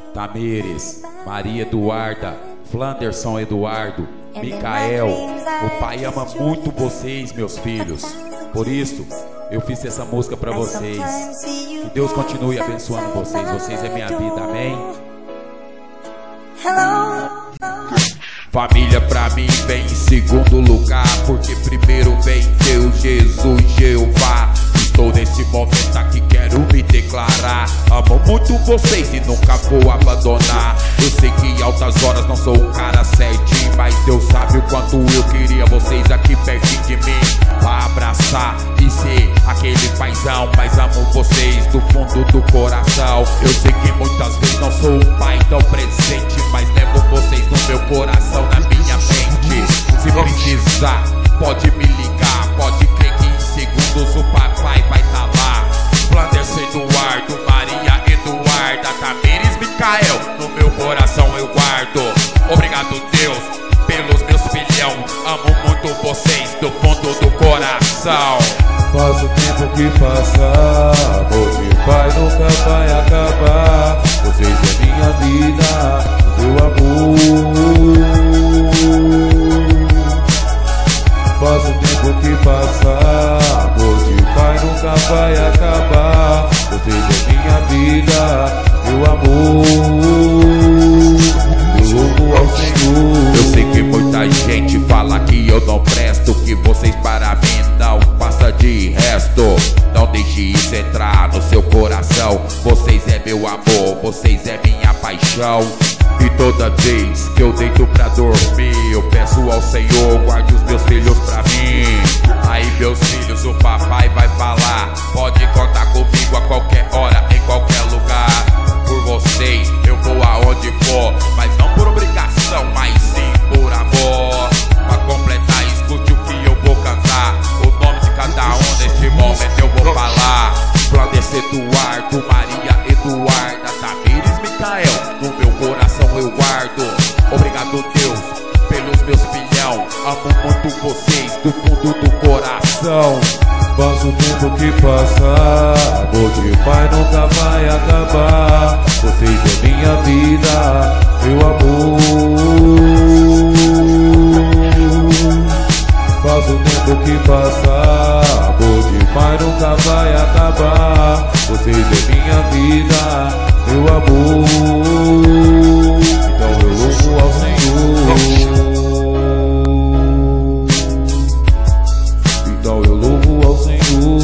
Tamires, Maria Eduarda, Flanderson Eduardo, Micael. O pai ama muito vocês, meus filhos. Por isso, eu fiz essa música pra vocês. Que Deus continue abençoando vocês. Vocês é minha vida, amém? Família pra mim vem em segundo lugar, porque primeiro vem Deus, Jesus, Jeová. Estou nesse momento aqui, quero me declarar. Amo muito vocês e nunca vou abandonar. Eu sei que em altas horas não sou um cara certinho, mas Deus sabe o quanto eu queria vocês aqui pertinho de mim, pra abraçar e ser aquele paizão. Mas amo vocês do fundo do coração. Eu sei que muitas vezes não sou um pai tão presente, mas levo vocês no meu coração, na minha mente. Se precisar, pode me ligar, pode crer que em segundos o papai vai tá lá. Flanderson Eduardo, Maria Eduarda, Tamires, Micael, no meu coração eu guardo. Obrigado, Deus, pelos meus filhão. Amo muito vocês do fundo do coração. Passa o tempo que passa, amor de pai nunca vai acabar. Vocês é minha vida, meu amor. Passa o tempo que passa, amor de pai nunca vai acabar. Vocês é minha vida, meu amor. Eu louvo ao Senhor. Eu sei que muita gente fala que eu não presto, que vocês para mim não passa de resto. Não deixe isso entrar no seu coração. Vocês é meu amor, vocês é minha paixão. E toda vez que eu deito pra dormir, eu peço ao Senhor, guarde os meus filhos pra mim. Aí meus filhos, o papai vai falar, pode contar comigo a qualquer hora, em qualquer lugar. Por vocês eu vou aonde for, mas não por obrigação, mas sim por amor. Pra completar, escute o que eu vou cantar. O nome de cada um neste momento eu vou falar. Flanderson Eduardo, Maria Eduarda, Tamires, Micael, no meu coração eu guardo. Obrigado, Deus, pelos meus filhão. Amo muito vocês do fundo do coração. Passa o tempo que passa, amor de pai nunca vai acabar. Vocês é minha vida, meu amor. Passa o tempo que passa, amor de pai nunca vai acabar. Vocês é minha vida, meu amor. Então eu louvo ao Senhor. Então eu louvo ao Senhor.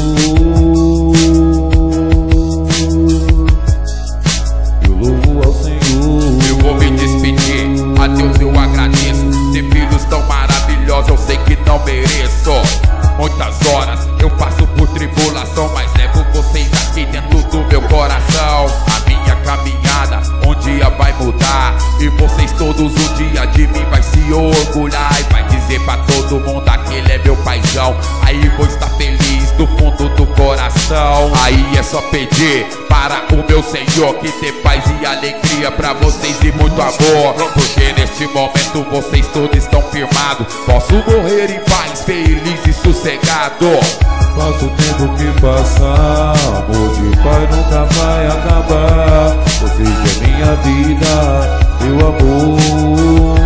Eu louvo ao Senhor. Eu vou me despedir, a Deus eu agradeço. Ter filhos tão maravilhosos eu sei que não mereço. Muitas horas eu passo por tribulação, mas levo vocês aqui dentro do meu coração. A minha caminhada um dia vai mudar, e vocês todos um dia de mim vai se orgulhar. E vai dizer pra todo mundo, aquele é meu paizão. Aí vou estar feliz do fundo do coração. Aí é só pedir para o meu Senhor que dê paz e alegria pra vocês e muito amor. Porque neste momento vocês todos estão firmados. Posso morrer em paz, feliz e sossegado. Passa o tempo que passa, amor de pai nunca vai acabar. Vocês é minha vida, meu amor.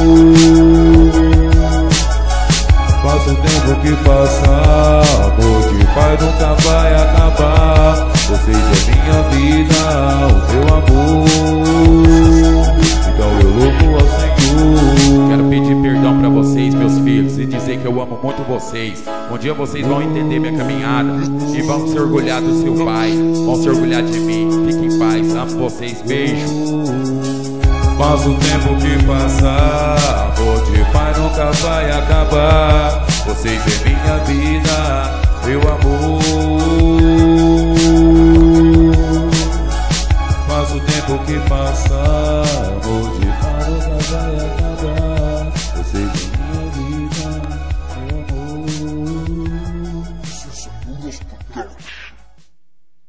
Passa o tempo que passa, amor de pai nunca vai acabar. Vocês é minha vida, o meu amor. Então eu louvo ao Senhor. Quero pedir perdão pra vocês, meus filhos, e dizer que eu amo muito vocês. Um dia vocês vão entender minha caminhada e vão se orgulhar do seu pai, vão se orgulhar de mim. Fiquem em paz, amo vocês, beijo. Passa o tempo que passa, amor de pai nunca vai acabar. Vocês é minha vida, meu amor. Passa o tempo que passa, amor de pai nunca vai acabar.